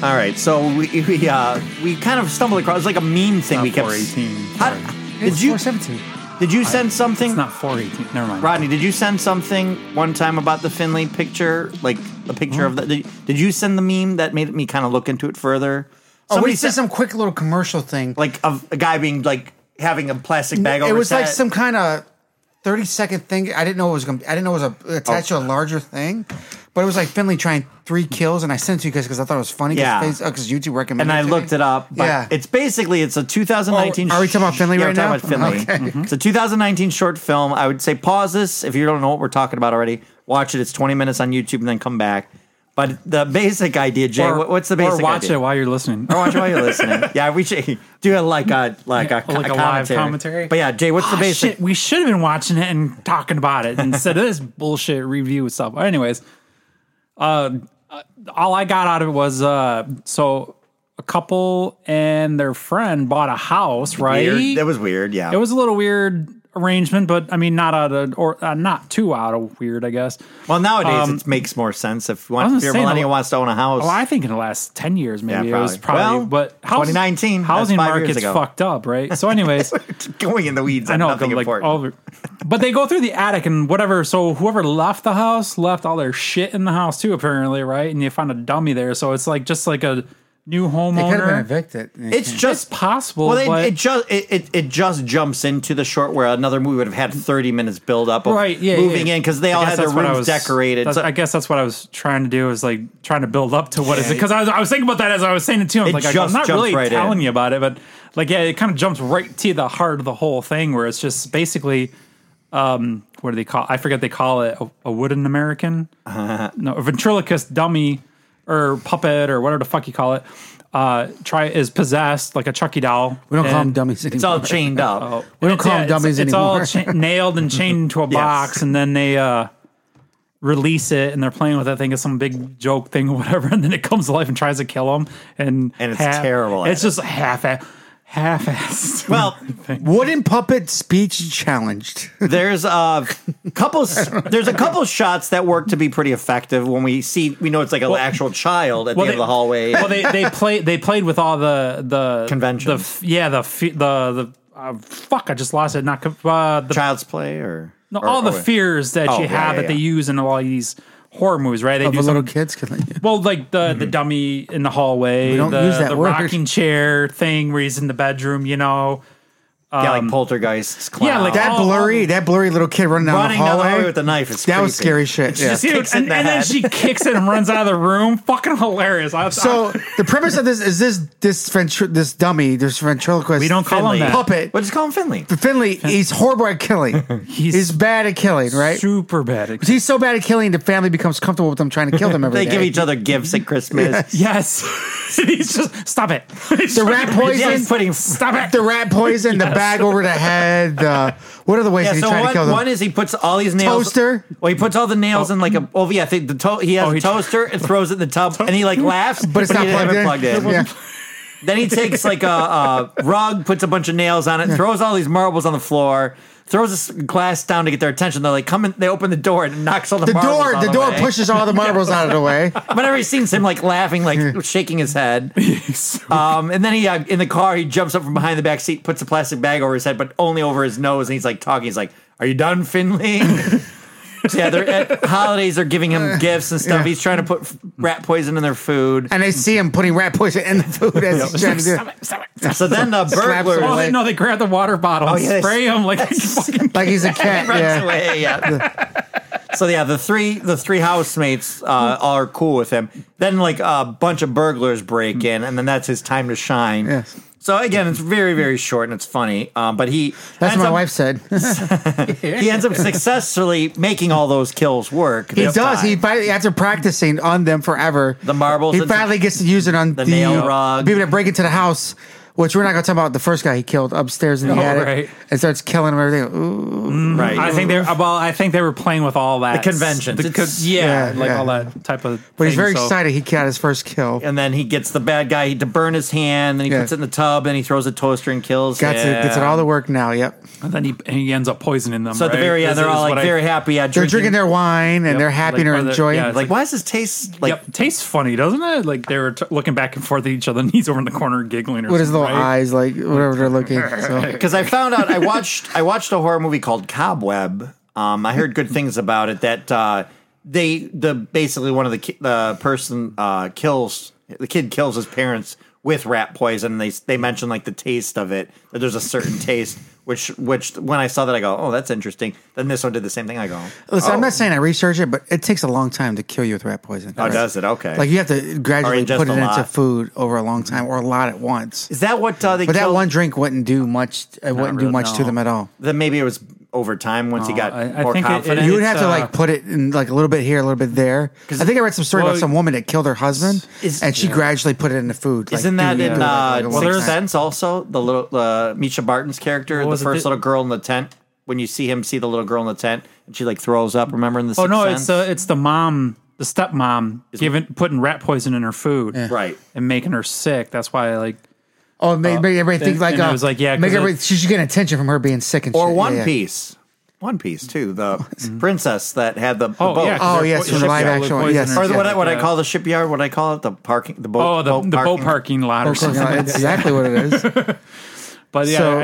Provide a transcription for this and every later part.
All right, so we kind of stumbled across. It's like a meme thing. We kept 418. Did you 417? Did you send something? It's not 418. Never mind. Rodney, did you send something one time about the Finley picture? Like the picture of the. Did you send the meme that made me kind of look into it further? Somebody said some quick little commercial thing, like of a guy being like having a plastic bag over. It was his head. like some kind of 30-second thing. I didn't know it was going. I didn't know it was attached to a larger thing, but it was like Finley trying 3 kills, and I sent it to you guys because I thought it was funny. Because YouTube recommended. And I looked it up. But it's basically a 2019. Are we talking about Finley right now? We're talking about Finley. Okay. It's a 2019 short film. I would say pause this if you don't know what we're talking about already. Watch it. It's 20 minutes on YouTube, and then come back. But the basic idea, Jay, what's the basic idea? Or watch it while you're listening. Or watch it while you're listening. Yeah, we should do a live commentary. But yeah, Jay, what's the basic? Shit, we should have been watching it and talking about it instead of this bullshit review stuff. But anyways, all I got out of it was so a couple and their friend bought a house, right? Weird. That was weird, yeah. It was a little weird arrangement, but I mean, not too out of weird, I guess. Well, nowadays it makes more sense if your millennial wants to own a house. Well, I think in the last 10 years, maybe yeah, it was probably. But 2019, housing market's fucked up, right? So, anyways, going in the weeds. I know, nothing important. But they go through the attic and whatever. So whoever left the house left all their shit in the house too, apparently, right? And you found a dummy there, so it's like just like a new homeowner. They could have been evicted. It's just possible. Well, it just jumps into the short where another movie would have had 30 minutes build up of moving in because they all had their rooms decorated. I guess that's what I was trying to do, is like trying to build up to what is it? Because I was thinking about that as I was saying it to him. I'm not really telling you about it, but like, yeah, it kind of jumps right to the heart of the whole thing where it's just basically, what do they call? I forget they call it a wooden American, no, a ventriloquist dummy or puppet or whatever the fuck you call it. Is possessed like a Chucky doll. We don't call them dummies anymore. It's all chained up. We don't call them dummies anymore. It's all nailed and chained into a box, and then they release it, and they're playing with it. I think it's some big joke thing or whatever, and then it comes to life and tries to kill them. And it's terrible. It's just half-assed. Well, wooden puppet speech challenged. There's a couple shots that work to be pretty effective when we know it's like an actual child at the end of the hallway. Well, they played with all the conventions. Fuck, I just lost it. Not the Child's Play or the fears that you have that they use in all these horror movies, right? They do little kids killing you. Well, like the dummy in the hallway, we don't use that the word. rocking chair thing where he's in the bedroom, you know. Like poltergeists. Clown. Yeah, like that blurry little kid running down the hallway with a knife. That was scary shit. Yeah. And then she kicks it and runs out of the room. Fucking hilarious. So the premise of this is this ventriloquist. We don't call him that. Puppet. We'll just call him Finley. Finley, he's horrible at killing. He's bad at killing, right? Super bad at killing. He's so bad at killing, the family becomes comfortable with him trying to kill them every day. They give each other gifts at Christmas. Yes. He's just, stop it. The rat poison. Stop it. The rat poison, the bag over the head. What are the ways that he tried to kill them? One is he puts all these nails. Toaster? Well, he puts all the nails in like a. Oh, yeah, he has a toaster and throws it in the tub, and he like laughs, but it's not plugged in. Yeah. Then he takes like a rug, puts a bunch of nails on it, throws all these marbles on the floor, throws a glass down to get their attention. They're like, come in. They open the door and it knocks all the marbles out of the door way. pushes all the marbles out of the way. Whenever he sees him like laughing, like shaking his head. And then he in the car, he jumps up from behind the back seat, puts a plastic bag over his head, but only over his nose, and he's like talking. He's like, "Are you done, Finley?" So yeah, they're at holidays. They're giving him gifts and stuff. Yeah. He's trying to put rat poison in their food, and they see him putting rat poison in the food as he's trying to do it. Stop it. So then the burglars. They grab the water bottle and spray him like he's a cat. Runs away. Yeah. So yeah, the three housemates are cool with him. Then like a bunch of burglars break in, and then that's his time to shine. Yes. So again, it's very, very short and it's funny. But that's what my wife said. He ends up successfully making all those kills work. He does. He finally, after practicing on them forever, the marbles. He finally gets to use it on the nail rug. People that break into the house Which we're not going to talk about the first guy he killed upstairs in the attic and starts killing him and everything. Ooh. Right. I think they were playing with all that. The conventions. All that type of But he's very excited he got his first kill. And then he gets the bad guy to burn his hand, then he puts it in the tub, and he throws a toaster and kills him. Gets it all to work now, yep. And then he ends up poisoning them. So at the very end, they're all very happy. They're drinking their wine, and they're happy and they're enjoying it. Like, why does this taste like... Yep, tastes funny, doesn't it? Like, they were looking back and forth at each other, and he's over in the corner giggling or with his little eyes, like, whatever they're looking. Because I found out, I watched a horror movie called Cobweb. I heard good things about it, that basically one of the kid kills his parents with rat poison. They mention like the taste of it, that there's a certain taste, which when I saw that, I go, oh, that's interesting. Then this one did the same thing. I go, listen, I'm not saying I researched it, but it takes a long time to kill you with rat poison. Oh, does it? Okay. Like you have to gradually put it into food over a long time, or a lot at once. Is that what they? But that one drink wouldn't do much. It wouldn't do much to them at all. Then maybe it was over time once he got more confident. You would have to like put it in like a little bit here, a little bit there. I think I read some story about some woman that killed her husband, and she gradually put it in the food. Isn't that in Sixth Sense also? The little Misha Barton's character, the first little girl in the tent. When you see the little girl in the tent, and she like throws up. Remember in the Sixth Sense? It's the mom, the stepmom, putting rat poison in her food, right, and making her sick. That's why make everybody think like it was like she should get attention from her being sick and or shit. One Piece. One Piece too, the princess that had the boat. Yes, from the live action one. Yes, or what I call the shipyard. What I call it, the boat. The boat parking lot or something. That's exactly what it is. But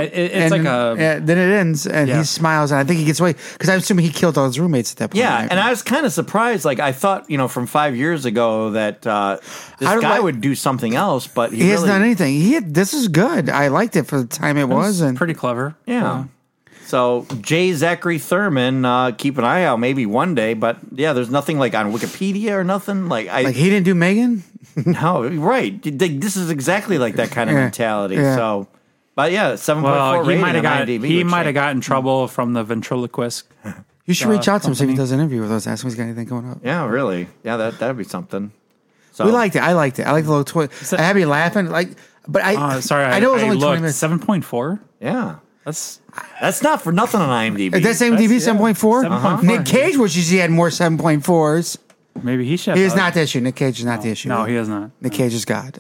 then it ends, and he smiles, and I think he gets away because I'm assuming he killed all his roommates at that point. Yeah, right? And I was kind of surprised. Like I thought, from 5 years ago that this guy would do something else, but he hasn't done anything. This is good. I liked it for the time it was, and pretty clever. Yeah. So J. Zachary Thurman, keep an eye out, maybe one day. But there's nothing like on Wikipedia or nothing like he didn't do Megan. No, right? This is exactly like that kind of mentality. Yeah. So. But 7.4 rating. He might have gotten in trouble from the ventriloquist. You should reach out to him, see if he does an interview with us. Ask him if he's got anything going up. Yeah, really. Yeah, that'd be something. So we liked it. I liked it. I liked the little twist. I had me laughing. But I know it was only 20 minutes. 7.4. Yeah, that's not for nothing on IMDb. That's IMDb 7.4. Nick Cage, which he had more 7.4s. Maybe he should. He is not the issue. Nick Cage is not the issue. No, he is not. Nick Cage is God.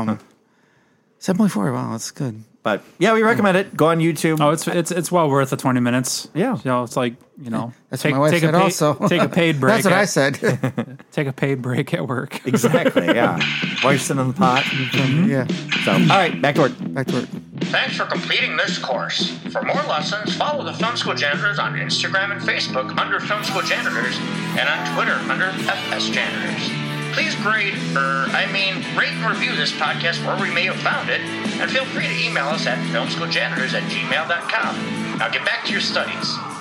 7.4. Wow, that's good. But we recommend it. Go on YouTube. Oh, it's well worth the 20 minutes. Yeah, it's like that's what my wife said. Also, take a paid break. That's what I said. Take a paid break at work. Exactly. Yeah. While you're sitting in the pot. Mm-hmm. Yeah. So, all right, back to work. Thanks for completing this course. For more lessons, follow the Film School Janitors on Instagram and Facebook under Film School Janitors, and on Twitter under FS Janitors. Please rate and review this podcast wherever you may have found it, and feel free to email us at filmschooljanitors@gmail.com. Now get back to your studies.